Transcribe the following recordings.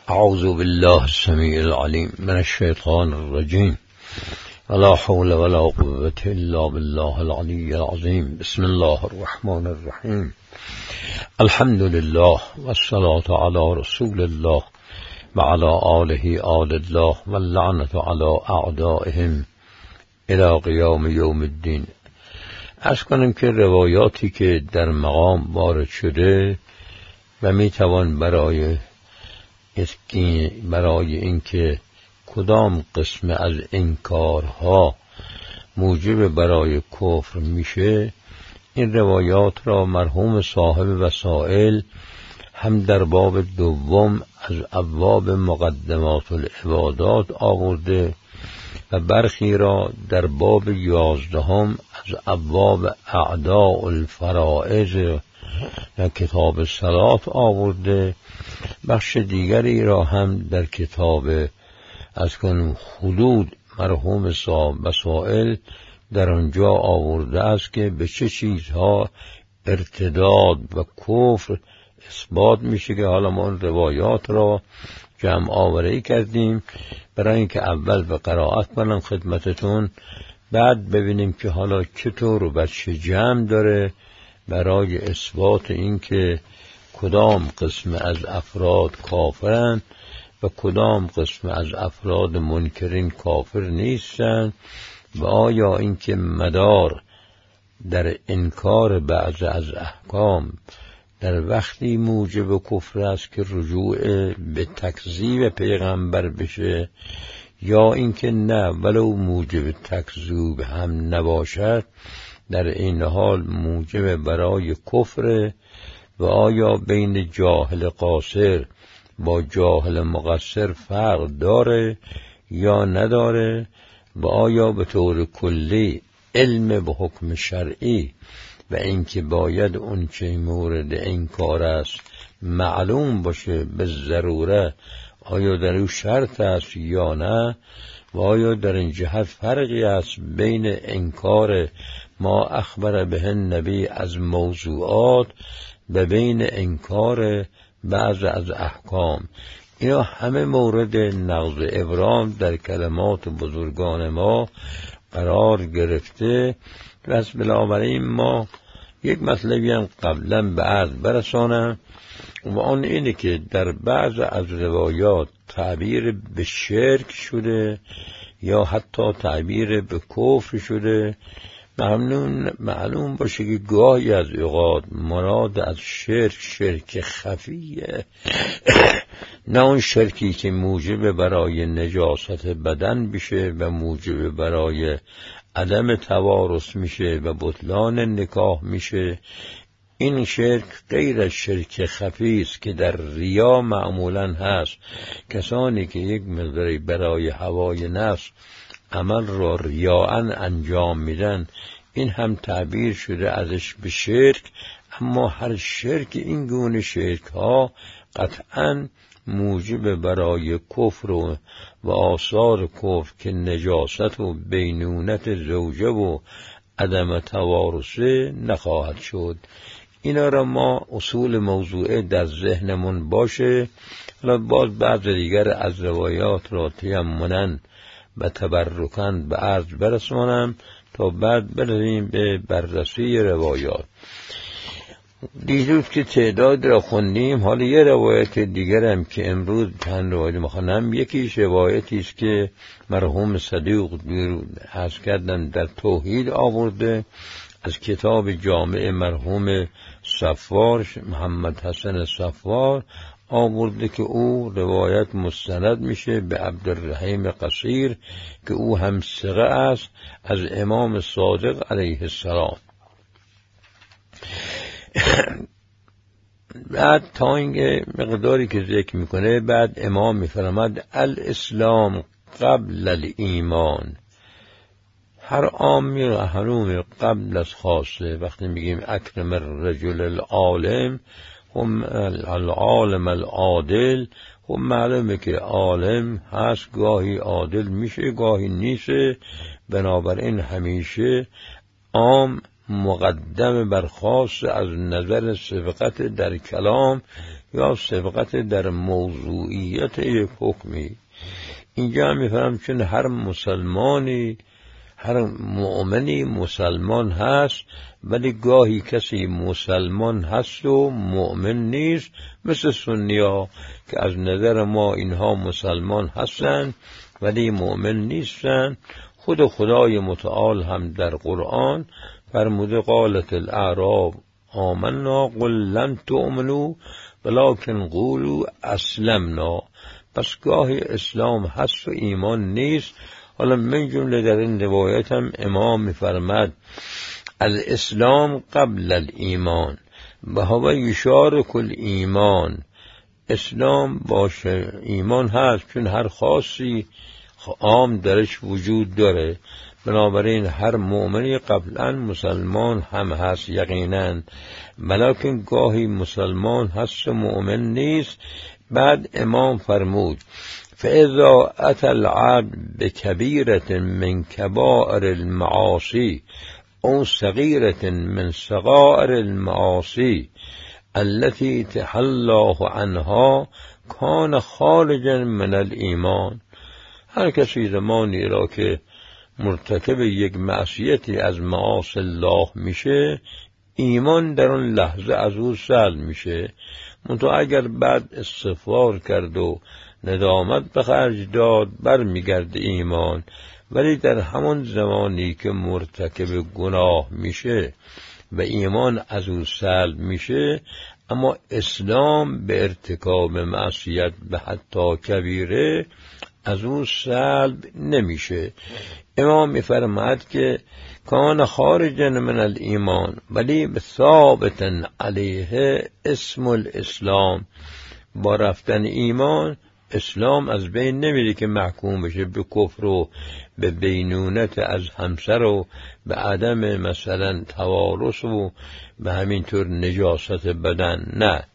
اعوذ بالله السمیع العلیم من الشیطان الرجیم ولا حول ولا قوة الا بالله العلی العظیم. بسم الله الرحمن الرحیم. الحمد لله والصلاة علی رسول الله و علی آله آل الله واللعنة علی اعدائهم الی قیام یوم الدین. عرض کنم که روایاتی که در مقام وارد شده و میتوان برای اینکه کدام قسم از انکارها موجب برای کفر میشه، این روایات را مرحوم صاحب وسائل هم در باب دوم از ابواب مقدمات العبادات آورده و برخی را در باب 11 از ابواب اعداء الفرائض در کتاب صلات آورده. بخش دیگری را هم در کتاب از کنم حدود مرحوم صاحب وسائل در آنجا آورده است که به چه چیزها ارتداد و کفر اثبات میشه، که حالا ما روایات را جمع آوری کردیم برای اینکه اول به قرائت کنم خدمتتون، بعد ببینیم که حالا چطور و به چه جمع داره برای اثبات اینکه کدام قسم از افراد کافرند و کدام قسم از افراد منکرین کافر نیستند، و آیا اینکه مدار در انکار بعض از احکام در وقتی موجب کفر است که رجوع به تکذیب پیغمبر بشه، یا اینکه نه ولو موجب تکذیب هم نباشد در این حال موجب برای کفر، و آیا بین جاهل قاصر با جاهل مقصر فرق داره یا نداره، و آیا به طور کلی علم به حکم شرعی و اینکه باید اون چه مورد انکار است معلوم باشه به ضروره، آیا در او شرط است یا نه، و آیا در این جهت فرقی است بین انکار ما اخبر به النبی از موضوعات و بین انکار بعض از احکام. اینا همه مورد نقض ابرام در کلمات بزرگان ما قرار گرفته، و از بنابراین ما یک مطلبی هم قبلا به عرض برسانم، و آن اینه که در بعض از روایات تعبیر به شرک شده یا حتی تعبیر به کفر شده. معلوم باشه که گاهی از اوقات مراد از شرک خفیه، نه اون شرکی که موجب برای نجاست بدن بشه و موجب برای عدم توارث میشه و بطلان نکاح میشه. این شرک غیر از شرک خفی است که در ریا معمولا هست. کسانی که یک مقداری برای هوای نفس عمل را ریاءً انجام میدن، این هم تعبیر شده ازش به شرک. اما هر شرک این گونه شرک ها قطعاً موجب برای کفر و آثار کفر که نجاست و بینونت زوجه و عدم توارثه نخواهد شد. اینا را ما اصول موضوعه در ذهنمون باشه. حالا باز بعض دیگر از روایات را تیمناً و تبرکاً به عرض برسانم تا بعد برسیم به بررسی روایات. دیروز که تعداد را خوندیم، حالا یه روایت دیگر هم که امروز چند روایت میخوانم، یکیش روایتی است که مرحوم صدیق عرض کردن در توحید آورده از کتاب جامع مرحوم صفار محمد حسن صفار آورده، که او روایت مستند میشه به عبدالرحیم قصیر که او هم ثقه است از امام صادق علیه السلام. بعد تا این مقداری که ذکر میکنه، بعد امام میفرماد الاسلام قبل الایمان. هر عامی و حروم قبل از خاصه. وقتی میگیم اکرم الرجل العالم هم العالم العادل، هم معلومه که عالم هست گاهی عادل میشه گاهی نیست، بنابراین همیشه عام مقدم بر خاص از نظر سبقت در کلام یا سبقت در موضوعیت یک حکمی. اینجا هم میفهم چون هر مسلمانی، هر مؤمنی مسلمان هست، ولی گاهی کسی مسلمان هست و مؤمن نیست، مثل سنی‌ها که از نظر ما اینها مسلمان هستند ولی مؤمن نیستند. خود خدای متعال هم در قرآن فرموده قالت الاعراب آمنا قل لن تؤمنوا ولکن قولوا اسلمنا. پس گاهی اسلام هست و ایمان نیست. حالا من جمله در این روایت هم امام می‌فرماد الاسلام قبل الایمان و هو یشارک الایمان. اسلام باشه ایمان هست، چون هر خاصی عام درش وجود داره. بنابراین هر مؤمنی قبلا مسلمان هم هست یقینا، ولیکن گاهی مسلمان هست و مؤمن نیست. بعد امام فرمود فاذا اتى العبد بكبيرة من كبائر المعاصي او صغيرة من صغائر المعاصي التي تحل الله عنها كان خارجا من الایمان. هر کسی زمانی را که مرتکب یک معصیتی از معاصی الله میشه، ایمان در اون لحظه از او سلب میشه. منتها اگر بعد استغفار کرد و ندامت به خرج داد برمیگرده ایمان. ولی در همان زمانی که مرتکب گناه میشه و ایمان از او سلب میشه، اما اسلام به ارتکاب معصیت به حتی کبیره از او سلب نمیشه. امام میفرماید که کان خارجا من الایمان ولی ثابتا علیه اسم الاسلام. با رفتن ایمان اسلام از بین نمیره که محکوم بشه به کفر و به بینونت از همسر و به عدم مثلا توارث و به همینطور نجاست بدن. نه،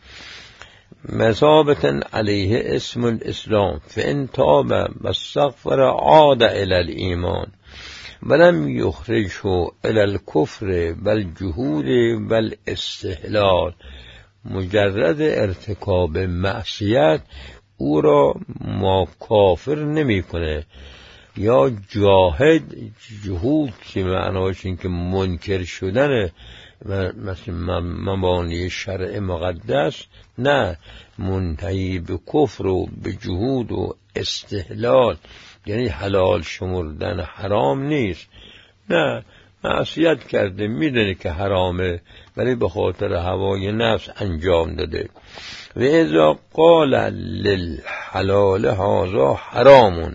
مثابتا علیه اسم الاسلام فان تاب و استغفر عاد الی الایمان ولم یخرجه الی الکفر والجحود والاستحلال. مجرد ارتکاب معصیت او را ما کافر نمی کنه یا جاهد. جهود که معناش این که منکر شدن مثل مبانی شرع مقدس، نه، منتهی به کفر و به جهود و استحلال، یعنی حلال شمردن حرام نیست. نه، معصیت کرده میدونه که حرامه ولی به خاطر هوای نفس انجام داده. و اذا قال للحلال هذا حرام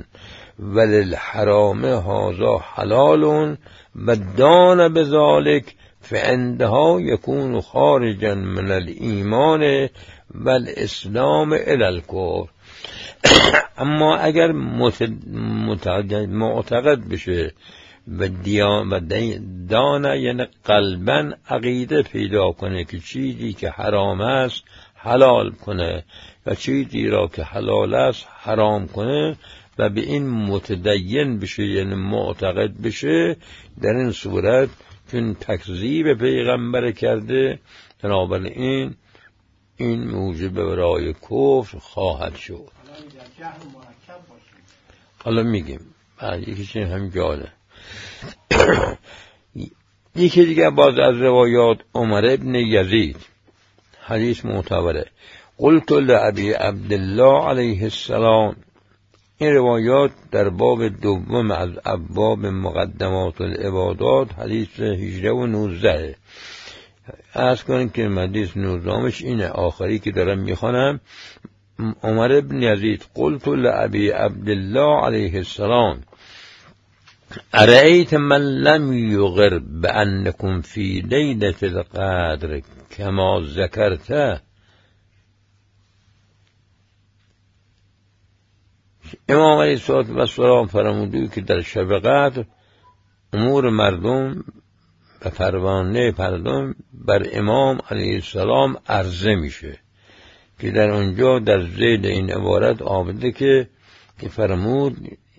وللحرام هذا حلال و دان بذلك فعندها يكون خارجا من الایمان والاسلام الى الكفر. اما اگر معتقد بشه و دانه یعنی قلباً عقیده پیدا کنه که چیزی که حرام است حلال کنه و چیزی را که حلال است حرام کنه و به این متدین بشه یعنی معتقد بشه، در این صورت چون تکذیب پیغمبر کرده، بنابراین این موجب برای کفر خواهد شد. حالا میگیم یکی چیز هم جاله. یکی دیگه باز از روایات عمر ابن یزید، حدیث معتبره. قلت لأبی عبدالله علیه السلام. این روایات در باب دوم از ابواب مقدمات العبادات حدیث 18 و 19. عرض کنیم که حدیث 19مش اینه، آخری که دارم میخوانم. عمر ابن یزید قلت لأبی عبدالله علیه السلام ارأیت من لم یغر بأنکم فی لیلة القدر کما ذکرت. امام علیه السلام فرموده که در شب قدر امور مردم و پروانه مردم بر امام علیه السلام عرضه میشه، که در اونجا در ذیل این عبارت آمده که فرمود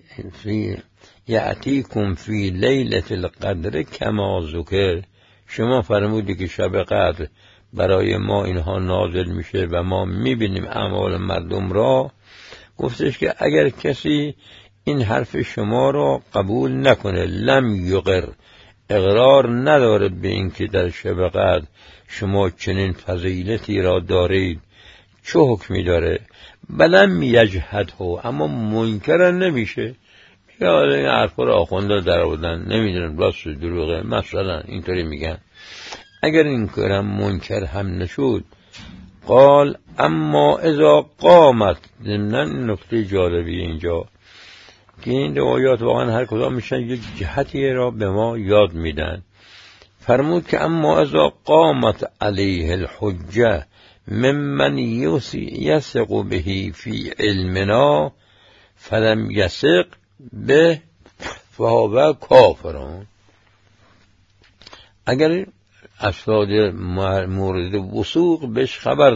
یأتیکم فی لیلة القدر کما ذکر. شما فرمودی که شب قدر برای ما اینها نازل میشه و ما میبینیم اعمال مردم را، گفتش که اگر کسی این حرف شما را قبول نکنه، لم یقر، اقرار نداره به این که در شب قدر شما چنین فضیلتی را دارید، چه حکمی داره؟ بلم یجحده، اما منکر نمیشه. یا این حرف را آخونده در آوردن، نمیدونم راست دروغه، مثلا اینطوری میگن. اگر این کارم منکر هم نشد، قال اما اذا قامت، ضمن نکته جالبی اینجا که این روایات واقعا هر کدام میشن یک جهتی را به ما یاد میدن. فرمود که اما اذا قامت علیه الحجه ممن یثق به فی علمنا فلم یثق به فهو کافرون. اگر افراد مورد وثوق بهش خبر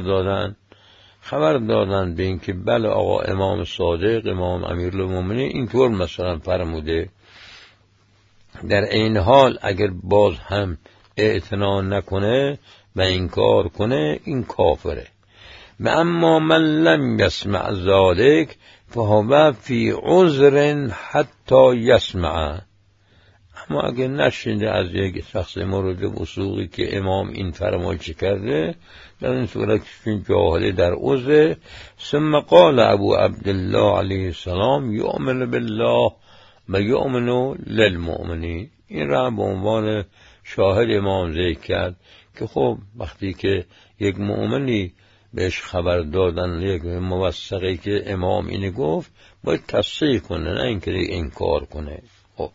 دادن به اینکه بله آقا امام صادق، امام امیرالمومنین اینطور مثلا فرموده، در این حال اگر باز هم اعتنا نکنه و انکار کنه، این کافره. و اما من لم یسمع ذلک فهو فی عذر حتی یسمع. اما اگر نشنیده از یک شخص مورد وثوقی که امام این فرمایش کرده، در این صورت این جاهله در عذر. ثم قال ابو عبدالله علیه السلام یؤمن بالله و یؤمن للمؤمنین. این را به عنوان شاهد امام ذکر کرد که خب وقتی که یک مؤمنی بهش خبر دادن، یک موثقی که امام اینه گفت، باید تصدیق کنه، نه اینکه انکار کنه. خب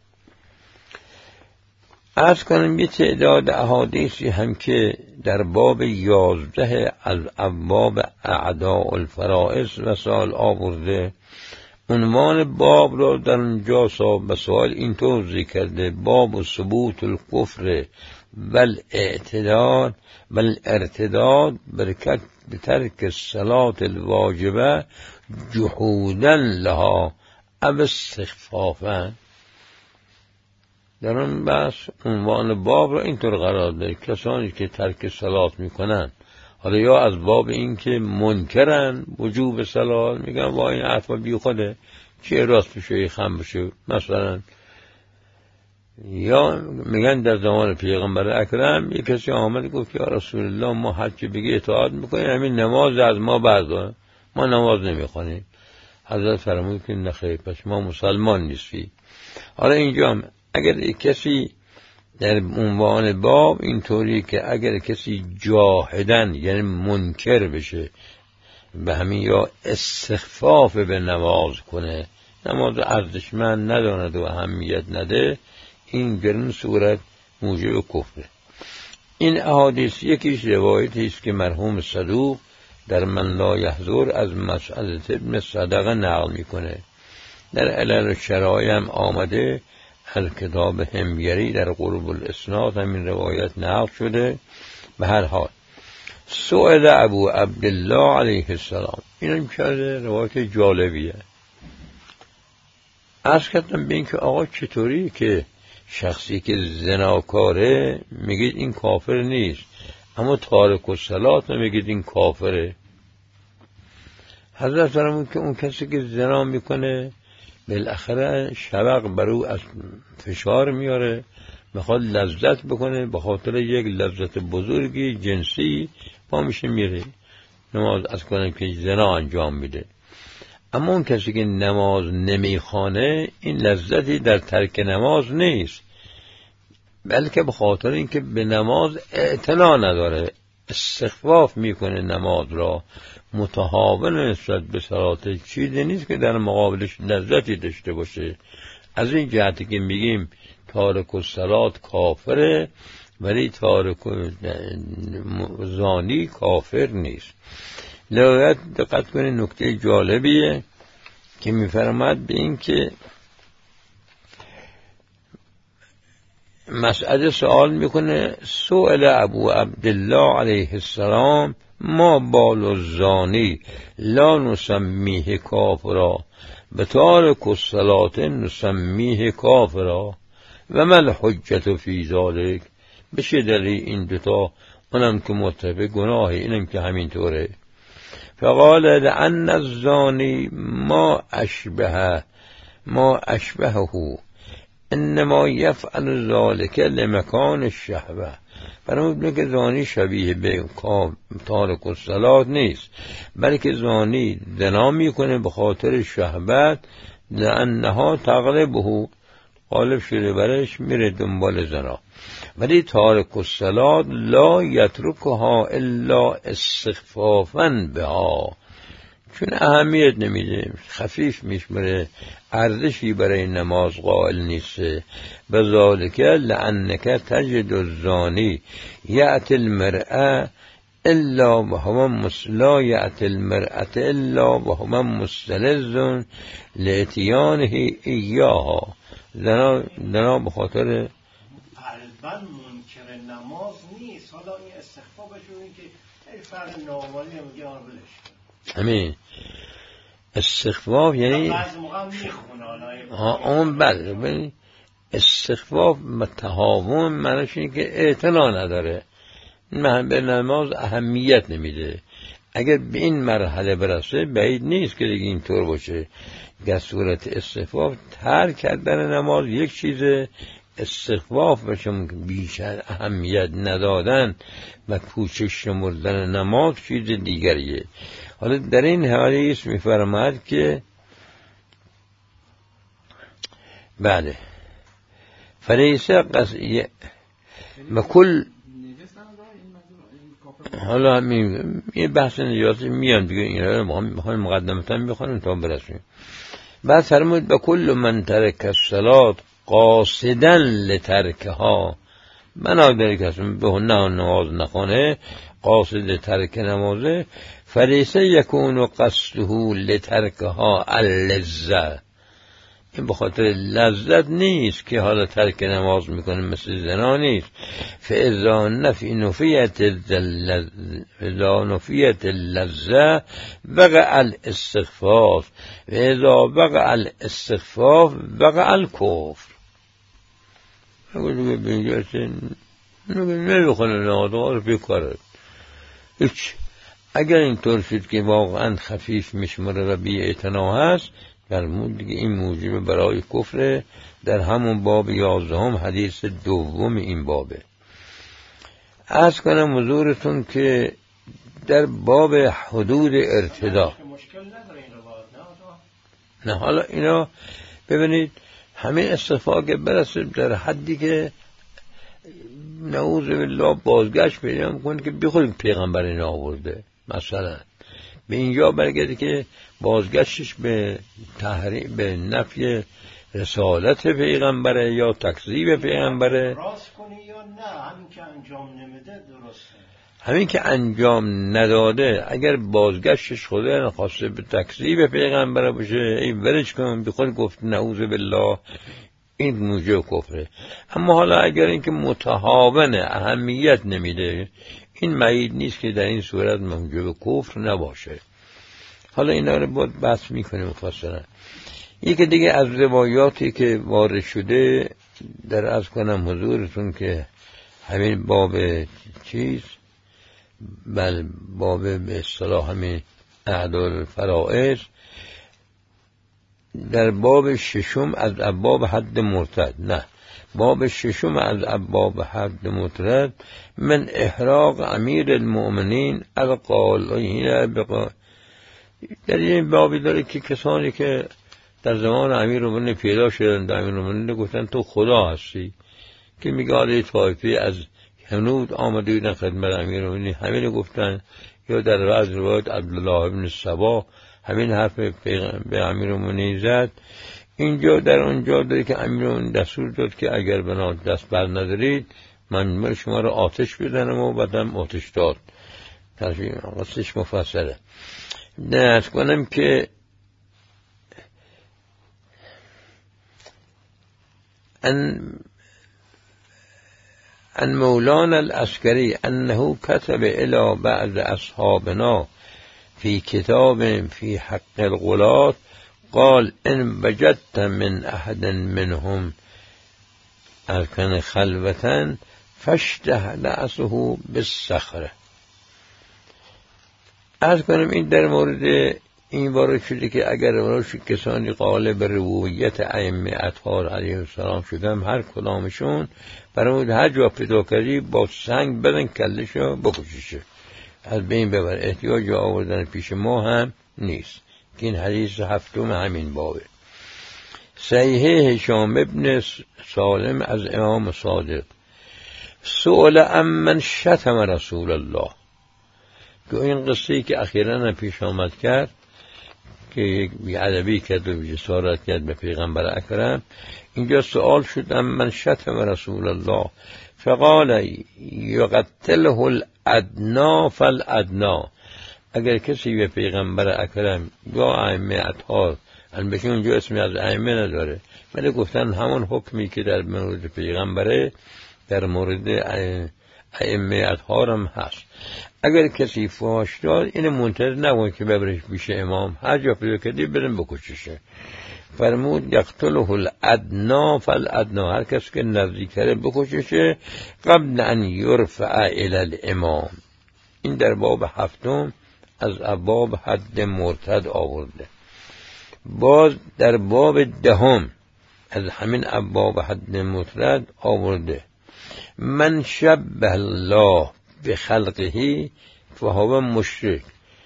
عرض کنم یه تعداد احادیثی هم که در باب 11 از ابواب اعداء الفرائض و سال آورده، عنوان باب را در اونجا به سوال اینطور ذکر کرده: باب ثبوت الکفر والارتداد بترک الصلاة الواجبه جحودا لها او استخفافا. در اون بحث عنوان باب را اینطور قرار داده: کسانی که ترک صلات میکنن، حالا یا از باب این که منکرن وجوب صلات، میگن با این حرفا بی خوده، چه راست بشه خم بشه مثلا، یا میگن در زمان پیغمبر اکرم یک کسی آمد گفت که یا رسول الله ما هر چی بگی اطاعت میکنیم، همین نماز از ما بردار، ما نماز نمیخونیم. حضرت فرمود که نخیر، پس ما مسلمان نیستی. حالا اینجا هم اگر کسی در عنوان باب اینطوری که اگر کسی جاهدن یعنی منکر بشه به همین، یا استخفاف به نماز کنه، نماز ارزشمند نداند و اهمیت نده، این در این صورت موجب کفره. این احادیث یکیش روایتی است که مرحوم صدوق در من لا یحضر از مسعود ابن صدقه نقل میکنه. در علل الشرایع هم آمده، کتاب حمیری در قرب الاسناد همین روایت نقل شده. به هر حال سئل ابو عبدالله علیه السلام، این هم روایت جالبیه. عرض کردم به این که آقا چطوری که شخصی که زناکاره میگید این کافر نیست، اما تارک الصلات میگید این کافره؟ حضرت فرمود که اون کسی که زنا میکنه بالاخره شوق برو از فشار میاره، میخواد لذت بکنه، به خاطر یک لذت بزرگی جنسی پا میشه میره نماز از کنه که زنا انجام میده. اما اون کسی که نماز نمیخوانه، این لذتی در ترک نماز نیست، بلکه به خاطر اینکه به نماز اعتنا نداره، استخفاف میکنه نماز را، متهاون نسبت به صلات، چیزی نیست که در مقابلش لذتی داشته باشه. از این جهتی که میگیم تارک الصلات کافره، ولی تارک زانی کافر نیست. لذت دقت کنید، نکته جالبیه که میفرماد به این که مسعود سوال میکنه: سئل ابو عبدالله علیه السلام ما بال الزانی لا نسمیه کافرا و تارک الصلاة نسمیه کافرا و ما الحجت فی ذلک. بشه دلیل این دوتا اونم که متفق گناهی، اینم که همینطوره. فقال لأن الزانی ما اشبهه انما یفعل ذلك لمکان الشهوه. برای میگه که زانی شبیه به تارک الصلاة نیست، بلکه زانی زنا میکنه به خاطر شهوت، لأنها تغلبه، غالب شده برش میره دنبال زنا. ولی تارک الصلاة لا یترکها الا استخفافا بها، چون اهمیت نمیده، خفیف میشمره، ارزشی برای نماز قائل نیست. بذالک لأنک تجد الزانی یأتی المرأة الا وهو لا یأتی المرأة الا وهو مستلذ لاتیانه ایاها. زنا به خاطر قلباً منکر نماز نیست، حالا این استخفافش رو این که فرق نامالی میگه ولش. همین استخفاف یعنی بعضی موقع میخونه اون بله، استخفاف و تهاون معنیش اینه که اعتنا نداره، به نماز اهمیت نمیده. اگر به این مرحله برسه بعید نیست که دیگه اینطور باشه. در صورت استخفاف ترک کردن نماز یک چیزه، استخفاف بشم بیشتر اهمیت ندادن و کوچک شمردن نماز چیز دیگریه. حالا در این حدیث می‌فرماید که بله فلیس قصیه و کل، حالا یه بحث نجاتی میان دیگه، این رو مقدمتا میخوانیم تا برسیم. بعد فرمود به کل من ترک الصلاة قاصدا لترکها، بنابراین کسی به نماز نخونه قاصد ترک نمازه، فلیس یکون قصده لترکها اللذة، این به خاطر لذت نیست که حالا ترک نماز میکنه، مثل زنا نیست. فاذا نفیت اللذة وقع الاستخفاف، و اذا وقع الاستخفاف وقع الکفر. اگه بینجاست نمیخونه نماز بیکاره هیچ. اگر اینطور شد که واقعا خفیف میشمره و بی اعتنا هست، فرمود دیگه این موجب برای کفر. در همون باب 11 حدیث دوم این بابه. عرض کنم حضورتون که در باب حدود ارتدا نه، حالا اینا ببینید همین استخفاف که برسه در حدی که نعوذ بالله بازگشت پیدا میکنه که بخوریم پیغمبر اینا آورده، مثلا به اینجا برگرده که بازگشتش به تحریم، به نفی رسالت پیغمبره یا تکذیب پیغمبره. راست کنی یا نه، همین که انجام نمیده درسته. همین که انجام نداده اگر بازگشتش خدا نخواسته به تکذیب پیغمبره باشه، این ولش کن، بخود گفت نعوذ بالله، این موجب کفره. اما حالا اگر اینکه متهاونه اهمیت نمیده، این معید نیست که در این صورت موجب کفر نباشه. حالا اینا رو باید بحث میکنیم مفصلا. یکی دیگه از روایاتی که وارد شده در عرض کنم حضورتون که همین باب بله باب به اصطلاح همین اعدال فرائض، در باب ششم از ابواب حد مرتد، نه باب ششم از ابواب حد مرتد، من احراق امیر المؤمنین القائلین در این بابی داره که کسانی که در زمان امیرالمومنین پیدا شدن، در امیرالمومنین گفتن تو خدا هستی، که میگه آده طایفی از هنود آمده بودن خدمت امیرالمومنین همین گفتن، یا در بعض روایت عبدالله بن سبا همین حرف به امیرالمومنین زد. اینجا در اونجا داره که امیرالمومنین دستور داد که اگر بنا دست بر ندارید من شما رو آتش بدنم، و بعدم آتش داد. قصدش مفصله. نرد کنم که ان مولانا العسکری انه كتب الى بعض اصحابنا في كتاب في حق الغلاة قال ان وجدت من احد منهم اركن خلوة فاشته رأسه بالصخره. عرض کنم این در مورد این وارد شده که اگر کسانی قائل به ربوبیت ائمه اطهار علیه السلام شدن، هر کدامشون برای هر جا پیدا کردی با سنگ بدن کلشو بکشیشه، از بین ببر. احتیاج آوردن پیش ما هم نیست که این حدیث هفتم همین بابه. صحیح هشام ابن سالم از امام صادق سئل عمن شتم رسول الله، که این قصه‌ای که اخیراً پیش آمد کرد که یک بی‌ادبی کرد و جسارت کرد به پیغمبر اکرم، اینجا سوال شد من شتم رسول الله فقال یقتله الادنا فالادنا. اگر کسی به پیغمبر اکرم یا ائمه اطهار، البته اونجا اسمی از ائمه نداره ولی گفتن همون حکمی که در مورد پیغمبره در مورد ائمه اطهار هم هست. اگر کسی فحش داد این منتظر نبود که ببرش پیش امام، هر جا پیدا کردی برن بکششه. فرمود یقتله الادنا فالادنا، هر کس که نزدیکتره بکششه قبل ان یرفع الی الامام. این در باب هفتم از ابواب حد مرتد آورده. باز در باب دهم از همین ابواب حد مرتد آورده من شبه الله به خلقه فهو مشرک.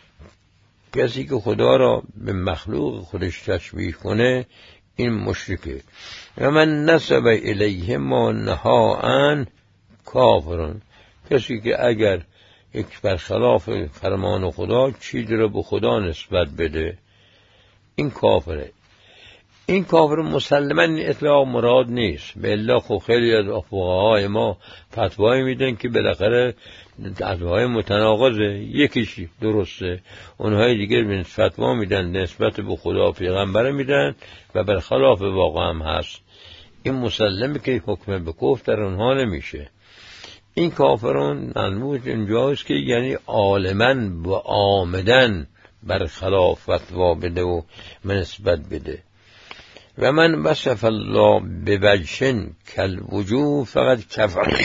کسی که خدا را به مخلوق خودش تشبیه کنه این مشرکه. و من نسب الیه ما نهی عنه کافرون. کسی که اگر یک برخلاف فرمان خدا چیزی را به خدا نسبت بده این کافره. این کافر مسلماً اطلاق مراد نیست، به الا خب خیلی از فقهای ما فتوای میدن که بالاخره فتوای متناقضه، یکیشی درسته، اونهای دیگر فتوا میدن نسبت به خدا پیغمبر میدن و برخلاف واقع هم هست. این مسلمه که حکم به کفر در اونها نمیشه. این کافرون منموز اینجاست که یعنی عالماً و آمدن برخلاف فتوا بده و نسبت بده. و من وصف الله بوجه کالوجوه فقط کفر.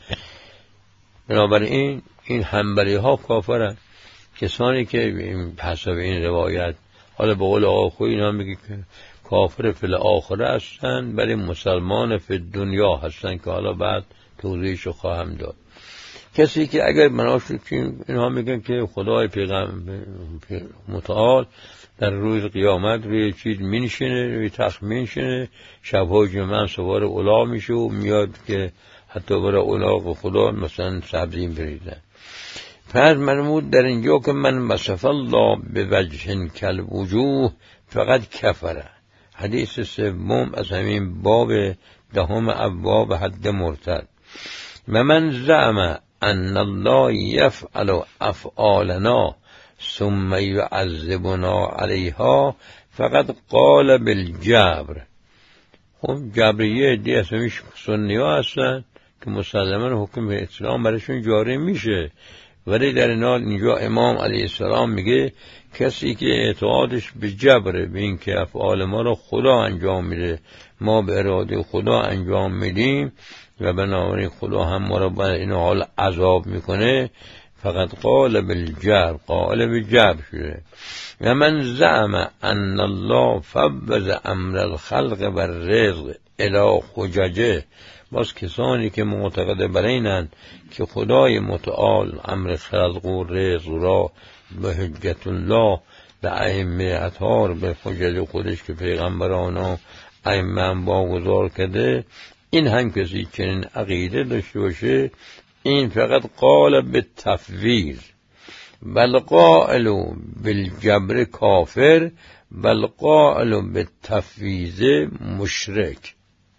بنابراین این حنبلی ها کافرن، کسانی که حسب این روایت، حالا به قول آقا خویی اینا میگه که کافر فی الاخره هستن ولی مسلمان فی دنیا هستن که حالا بعد توضیحشو خواهم داد. کسی که اگر مناشد که اینها میگن که خدای پیغمبر متعال در روز قیامت روی چیز مینشینه، روی تخت مینشینه، شبهای جمعه سوار الاغ میشه و میاد که حتی برای الاغ خدا مثلا سبزی بریزن. پس مرمود در اینجا که من وصف الله به وجه کالوجوه فقط کفره. حدیث سوم از همین باب دهم ابواب حد مرتد. و من زعم ان الله یفعل افعالنا ثم يعذبنا عليها فقد قال بالجبر. خب جبریه دی اسمش سنی ها هستن که مسلمان حکم اسلام برشون جاری میشه، ولی در اینجا امام علیه السلام میگه کسی که اعتقادش به جبره، به این که افعال ما رو خدا انجام میده، ما به اراده خدا انجام میدیم و بنابراین خدا هم ما رو برای این حال عذاب میکنه، فقط قال بالجبر، قال بالجبر شده. و من زعم ان الله فوض امر الخلق و الرزق الی حججه. باز کسانی که معتقد بر اینند که خدای متعال امر خلق و رزق را به حجت الله به ائمه اطهار به حجت خودش که پیغمبران ائمه واگذار کرده، این هم کسی چنین عقیده داشته باشه این فقط قال بالتفویض، بل قائل بالجبر کافر، بل قائل بالتفویض مشرک.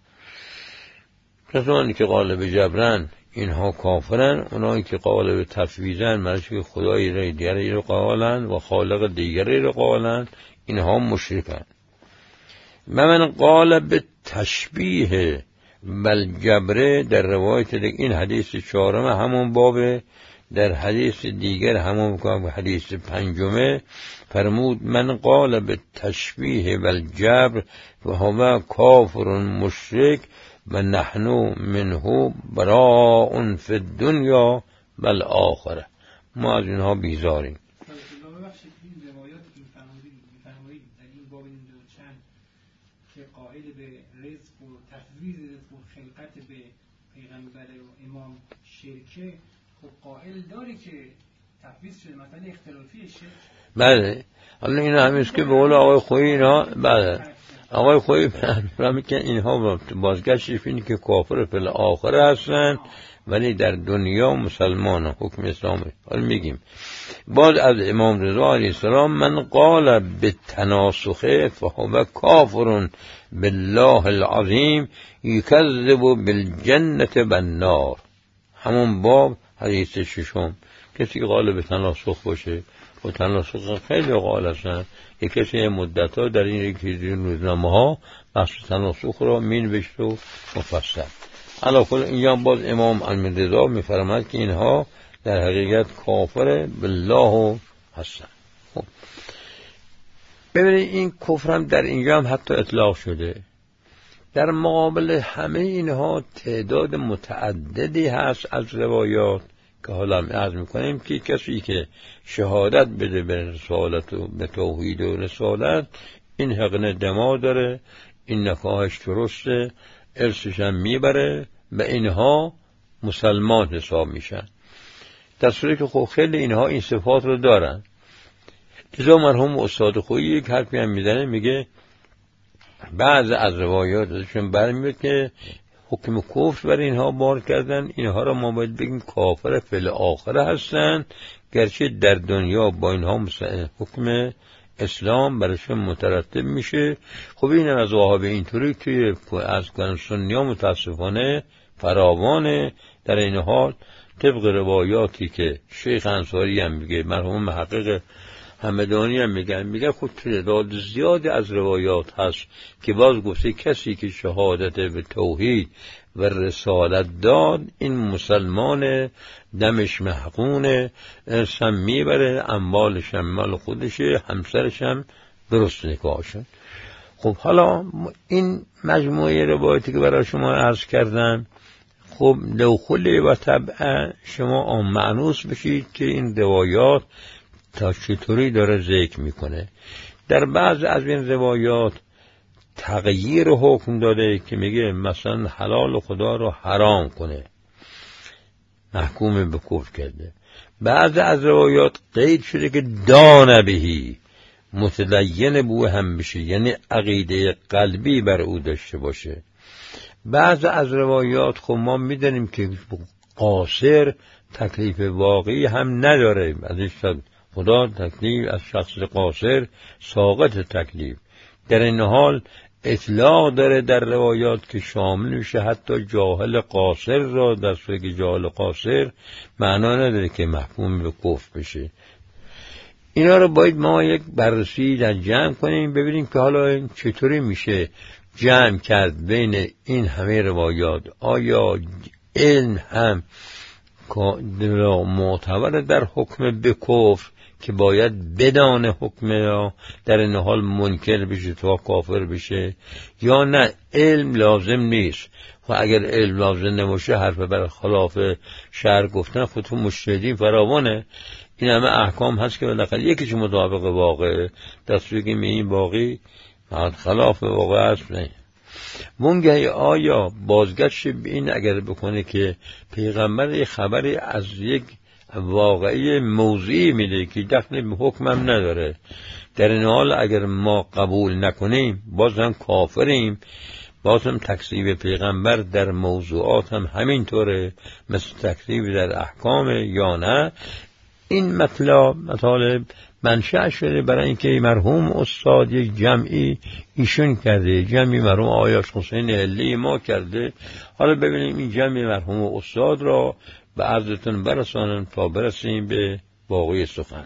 کسانی که قائل به جبرن اینها کافرن، اونایی که قائل به تفویضن مرش که خدای دیگری رو قائلن و خالق دیگری رو قائلن اینها مشرکن. من قال به تشبیه بل جبره در روایت این حدیث چهارم همون بابه، در حدیث دیگر همون حدیث پنجمه فرمود من قال به تشبیه بل جبر و هو کافر مشرک و نحن منه براء فی الدنیا و الآخره. ما از اینها بیزاریم. این روایاتی که می‌فرمایید در این باب این دو چند که قائل به رزق و تفویض رزق و خلقت به پیغمبر و امام شرکه، خب قائل داره که تفویض شده مثلا اختلافی شرک. بله حالا این همیست که به قول آقای خویی اینا، بله آقای خویی فهمی که اینها بازگشتش اینه که کافر فی الآخره هستن ولی در دنیا مسلمان حکم اسلامی. حالا میگیم باز از امام رضا علیه السلام من قال بالتناسخ فهو کافر بالله العظیم یکذب بالجنة والنار. همون باب حدیث ششم. کسی که قال به تناسخ باشه و تناسخ خیلی قال هستن، یک کسی مدت ها در این یکی روزنامه ها بحث تناسخ را مینوشت و مفصل. علا کل اینجا باز امام رضا میفرماید که اینها در حقیقت کافر بالله هستن. خب ببینید این کفر هم در اینجا هم حتی اطلاق شده. در مقابل همه اینها تعداد متعددی هست از روایات که حالا عرض میکنیم که کسی که شهادت بده به رسالت و به توحید و رسالت، این حقن دما داره، این نکاحش درسته، ارثش هم میبره، به اینها مسلمان حساب میشن. در صورتی که خب خیلی اینها این صفات رو دارن. لذا مرحوم استاد خویی یک حرفی هم میزنه، میگه بعض از روایات ازشون برمیاد که حکم کفر بر اینها بار کردن، اینها را ما باید بگیم کافر فی الآخره هستن، گرچه در دنیا با اینها حکم اسلام برشون مترتب میشه. خب این از وهابی اینطوری که از سنی‌ها متاسفانه فراوانه. در این حال طبق روایاتی که شیخ انصاری هم میگه، مرحوم محقق همدانی هم میگه خود تعداد زیادی از روایات هست که باز گفته کسی که شهادت به توحید و رسالت داد این مسلمان، دمش محقونه، ارثم میبره، اموالش هم مال خودشه، همسرش هم درست نکاح شد. خب حالا این مجموعه روایاتی که برای شما عرض کردم، خب لوخلی و طبعا شما معنوس بشید که این روایات تا چطوری داره ذکر میکنه. در بعض از این روایات تغییر حکم داده که میگه مثلا حلال خدا رو حرام کنه، محکوم به کفر کرده. بعض از روایات قید شده که دان بهی، متدین بو هم بشه، یعنی عقیده قلبی بر او داشته باشه. بعض از روایات خب ما میدونیم که قاصر تکلیف واقعی هم نداره، ازش خدا تکلیف از شخص قاصر ساقط تکلیف. در این حال اطلاق داره در روایات که شامل میشه حتی جاهل قاصر را، در صورتی که جاهل قاصر معنا نداره که محکوم به کفر بشه. اینا رو باید ما یک بررسی در جمع کنیم، ببینیم که حالا چطوری میشه جمع کرد بین این همه روایات. آیا علم هم معتبر در حکم به کفر که باید بدان حکم را در این حال منکر بشه تا کافر بشه، یا نه علم لازم نیست؟ و اگر علم لازم نباشه حرف بر خلاف شرع گفتن خودتون مجتهدین فراوانه. این همه احکام هست که بالاخره یکیش مطابق واقع، دستوری که این باقی خلاف واقع هست. نه منگه آیا بازگشت به این اگر بکنه که پیغمبر خبری از یک واقعی موضوعی میده که دخل به حکمم نداره، در این حال اگر ما قبول نکنیم باز هم کافریم، باز هم تکذیب پیغمبر در موضوعات هم همینطوره مثل تکذیب در احکام یا نه؟ این مطالب منشأ شده برای اینکه مرحوم استاد یک جمعی ایشون کرده، جمعی مرحوم آیاش حسین علی ما کرده. حالا ببینیم این جمعی مرحوم استاد را به عرضتون برسانم تا برسیم به باقی سخن.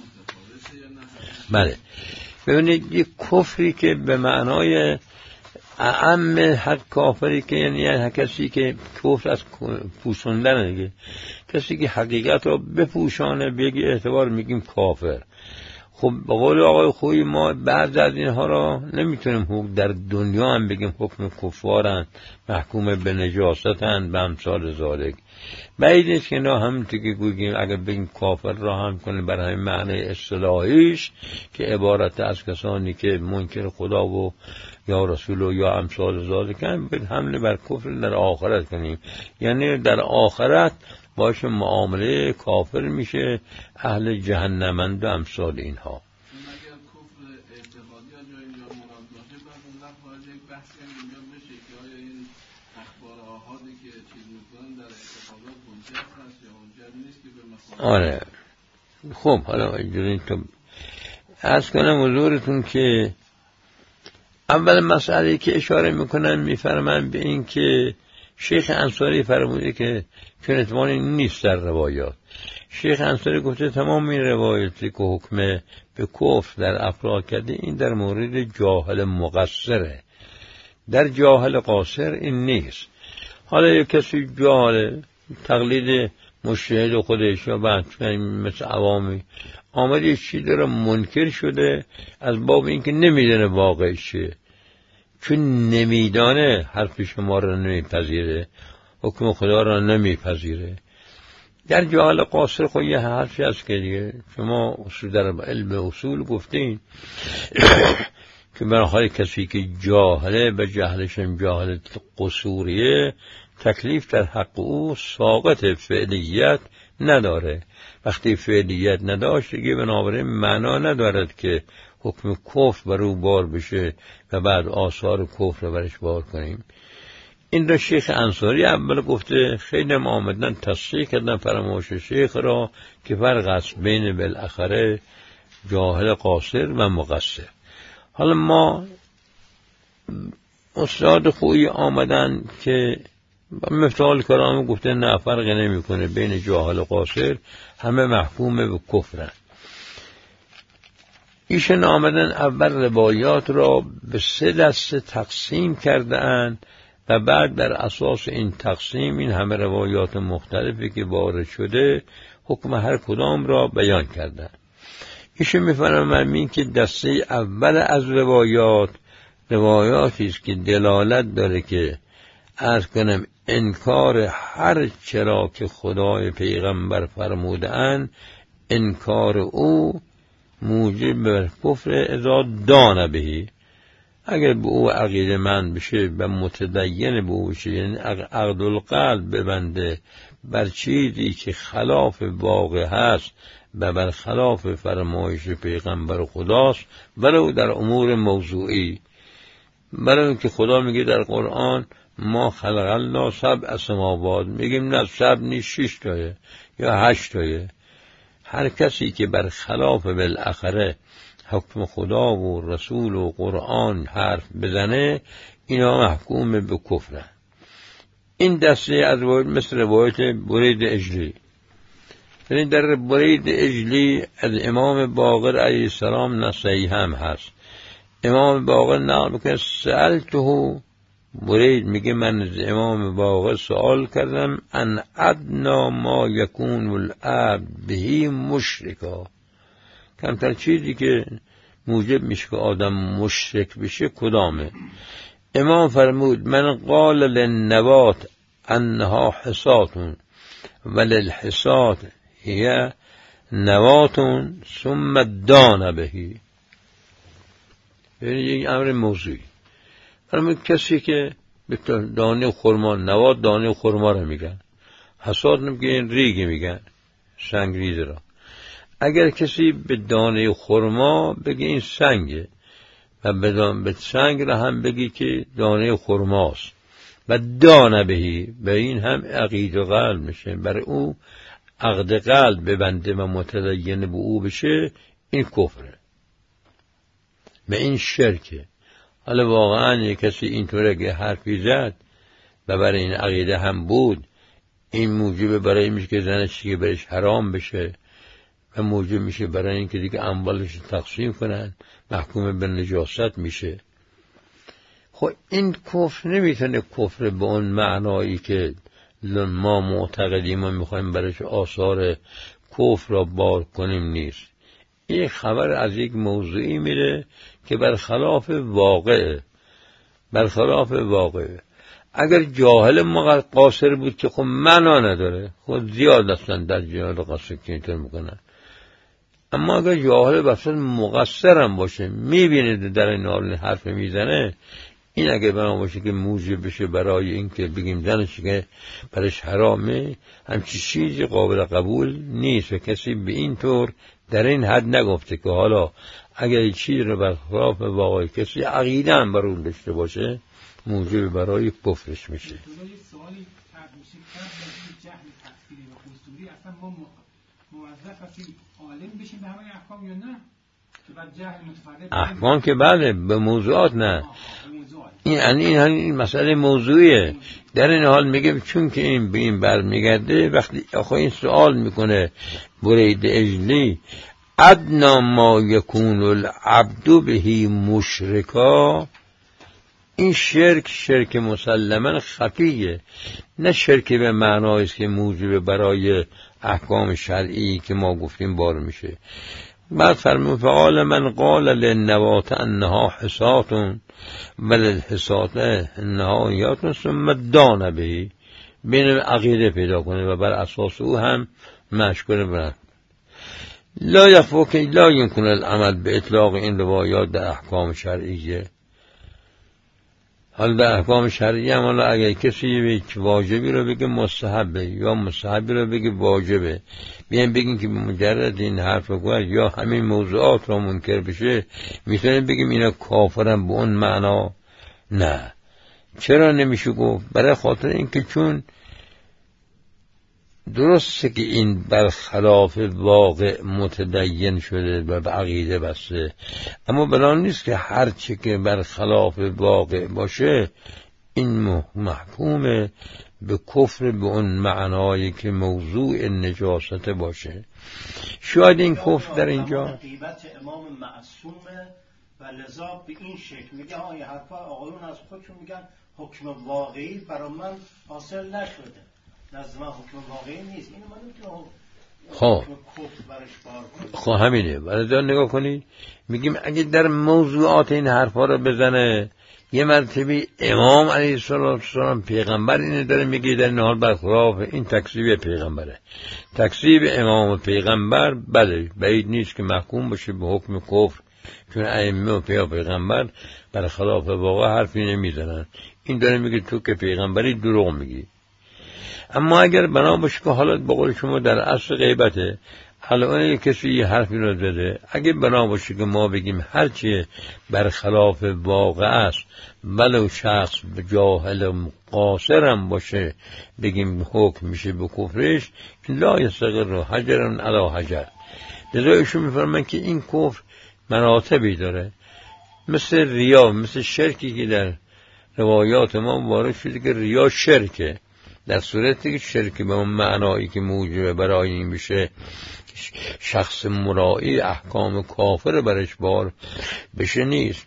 بله ببینید یک کفری که به معنای اعم هر کافری که یعنی هر کسی که کفر از پوشوندن دیگه، کسی که حقیقت رو بپوشانه بگی اعتبار میگیم کافر. خب به قول آقای خویی ما بعض از اینها را نمیتونیم حکم در دنیا هم بگیم حکم کفارن، محکوم به نجاستن به امثال ذالک. بعید نیست که اینا همونطور که گوییم اگر بگیم کافر را هم کنیم برای همین معنی اصطلاحیش که عبارت از کسانی که منکر خدا و یا رسول و یا امثال ذالک هم به حمله بر کفر در آخرت کنیم، یعنی در آخرت باشه معامله کافر میشه، اهل جهنمند و امثال اینها. اگر کفر اعتقادی یا جایی یا مراد باشه بعد اون وقت باید یک بحثی هم اینجا بشه که آیا این اخبار آحادی که چیز میکنن در اعتقادات حجت هست یا حجت نیست که به مخالف. آره خب حالا اینجوری تو عرض کنم حضورتون که اول مسئله که اشاره میکنن میفرمن به این که شیخ انصاری فرموده که چون اتمانی نیست در روایات. شیخ انصاری گفته تمام این روایاتی که حکم به کفر در افراد کرده این در مورد جاهل مقصره، در جاهل قاصر این نیست. حالا یک کسی جاهل تقلید مجتهد خودش یا بعد مثل عوامی آمد یک چیز داره منکر شده از باب اینکه نمیدونه واقعش چیه، چون نمیدانه حرف شما را نمیپذیره، حکم خدا را نمیپذیره. در جاهل قاصر خود یه حرفی هست که دیگه شما در علم اصول گفتین که برای کسی که جاهله به جهلش هم جاهل قصوریه تکلیف در حق او ساقط فعلیت نداره. وقتی فعلیت نداشت دیگه بنابراین معنا ندارد که حکم کفر بر او بار بشه و بعد آثار کفر برش بار کنیم. این را شیخ انصاری اول گفته، خیلی هم آمدن تصحیح کردن فرمایش شیخ را که فرق است بین بالاخره جاهل قاصر و مقصر. حالا ما استاد خویی آمدن که مفتاح کرام گفته نه فرق نمی کنه بین جاهل و قاصر، همه محکوم به کفرن. ایشون آمدن اول روایات را به 3 دسته تقسیم کرده اند و بعد در اساس این تقسیم این همه روایات مختلفی که وارد شده حکم هر کدام را بیان کردن. ایشون می‌فرمایند که دسته اول از روایاتی است که دلالت داره که عرض کنم انکار هر چرا که خدای پیغمبر فرمودند انکار او موجب بر کفر اذا دان بهی، اگر به او عقیده مند بشه و متدین به او بشه، یعنی عقد القلب ببنده بر چیزی که خلاف واقع هست و بر خلاف فرمایش پیغمبر خداست، برای در امور موضوعی، برای اینکه خدا میگه در قرآن ما خلق الله 7 سماوات، میگیم نه 7 نیست 6 تایه یا 8 تایه. هر کسی که بر خلاف بالاخره حکم خدا و رسول و قرآن حرف بزنه اینا محکوم به کفره. این دسته از روایت مثل روایت برید اجلی، یعنی در برید اجلی از امام باقر علیه السلام نصیحی هم هست. امام باقر نقل که سألته، برید میگه من از امام باقر سوال کردم ان ادنا ما یکون العبد بهی مشرکا، کمتر چیزی که موجب میشه که آدم مشرک بشه کدامه؟ امام فرمود من قال للنبات انها حصاتون وللحصات هي نواتون ثم دان بهی، یعنی یک امر موضوعی. فرمود کسی که به دانه خرما، نوات دانه خرما رو میگن، حصاد نمیگن ریگی میگن سنگ ریز را. اگر کسی به دانه خرما بگه این سنگه و به سنگ را هم بگی که دانه خرماست و دانه بهی، به این هم عقید و قلب میشه، برای او عقد قلب ببنده و متدین به او بشه، این کفره، به این شرکه. حالا واقعا یک کسی اینطوره که حرفی زد و برای این عقیده هم بود، این موجب برای میشه که زنش که برش حرام بشه و موجب میشه برای این که دیگه اموالش تقسیم کنن، محکوم به نجاست میشه. خب این کفر نمیتونه کفر به اون معنایی که ما معتقدیم و میخوایم برش آثار کفر را بار کنیم نیست. این خبر از یک موضوعی میره که برخلاف واقعه. اگر جاهل ما قاصر بود که خب معنا نداره، خود زیاد هستن در جهاد قاصر که اینطور میکنن. اما اگر جاهل بسید مقصرم باشه، میبینید در این حال حرف میزنه، این اگه بنا باشه که موجب بشه برای این که بگیم زنش که برش حرامه، همچی چیزی قابل قبول نیست و کسی به این طور در این حد نگفته که حالا اگر این چیز رو برخلاف واقعی کسی عقیده هم بر اون داشته باشه موجب برای کفرش میشه. یه سوالی طرح میشه که جهل تفسیری و قصوری اصلا ما موظف هستیم عالم بشیم به همه احکام یا نه؟ که بعد جهل متفرد احکام که بله، به موضوعات نه. این مسئله موضوعیه. در این حال میگه چون که این به این برمیگرده، وقتی آخه این سوال میکنه برید اجلی ادنا ما یکون العبد بهی مشرکا، این شرک مسلما خفیه، نه شرک به معنایی است که موجب برای احکام شرعی که ما گفتیم بار میشه. بعد فرمود فقال من قال للنوات انها حساتون بل الحسات انها یاتون ثم دان بهی، بین عقیده پیدا کنه و بر اساس او هم مشکل برد. لا یفوک لا یمکن العمل به اطلاق این روایات در احکام شرعیه. حال در احکام شرعی هم حالا اگر کسی واجبی رو بگه مستحبه یا مستحبی رو بگه واجبه، بیایم بگیم که مجرد این حرف رو گوید یا همین موضوعات رو منکر بشه میتونیم بگیم اینا کافرن به اون معنا؟ نه. چرا نمیشه گفت؟ برای خاطر اینکه چون درسته که این برخلاف واقع متدین شده و به عقیده بسته، اما بلان نیست که هر چی که برخلاف واقع باشه این محکوم به کفر به اون معنایی که موضوع نجاست باشه. شاید این کفر در اینجا غیبت امام معصومه و لذا به این شکل میگه ها این حرفا آقایون از خودشون میگن حکم واقعی برای من حاصل نشده، نزد من حکم واقعی نیست، اینو من نمیتونم حکم کفر برش بار کنم. همینه. ولی نگاه کنید میگیم اگه در موضوعات این حرفا رو بزنه، یه مرتبه امام علیه السلام پیغمبر اینه داره میگه در این حال برخلاف این تکذیب پیغمبره. تکذیب امام و پیغمبر بله بعید نیست که محکوم باشه به حکم کفر، چون ائمه و پیغمبر برخلاف واقع حرفی نمیزنن. این داره میگه تو که پیغمبری دروغ میگی. اما اگر بنا باشه که حالت به قول شما در اصل غیبته، حالا کسی یه حرفی رو زده، اگه بنا باشه که ما بگیم هرچی برخلاف واقع است ولو شخص جاهل و قاصرم باشه بگیم حکم میشه به کفرش، لا یستقر حجرا علی حجر. لذا ایشون میفرمایند که این کفر مراتبی داره، مثل ریا، مثل شرکی که در روایات ما وارد شده که ریا شرکه، در صورتی که شرک به اون معنایی که موجب برای این بشه شخص مرائی احکام کافر برش بار بشه نیست.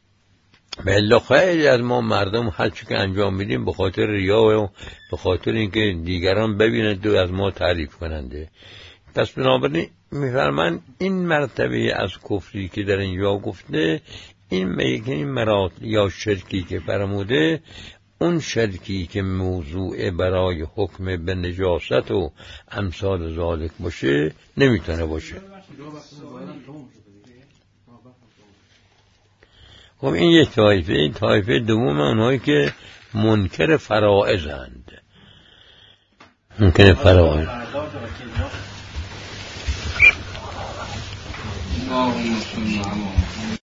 بله خیلی از ما مردم هر چی که انجام میدیم به خاطر ریا و به خاطر اینکه دیگران ببینند و از ما تعریف کننده. پس بنابراین میفرمایند این مرتبه از کفری که در اینجا گفته، این مراتب یا شرکی که فرموده، اون شرکی که موضوع برای حکم به نجاست و امثال ذالک باشه نمیتونه باشه. خب این یک طایفه. این طایفه دوم اونهایی که منکر فرائضند. منکر فرائض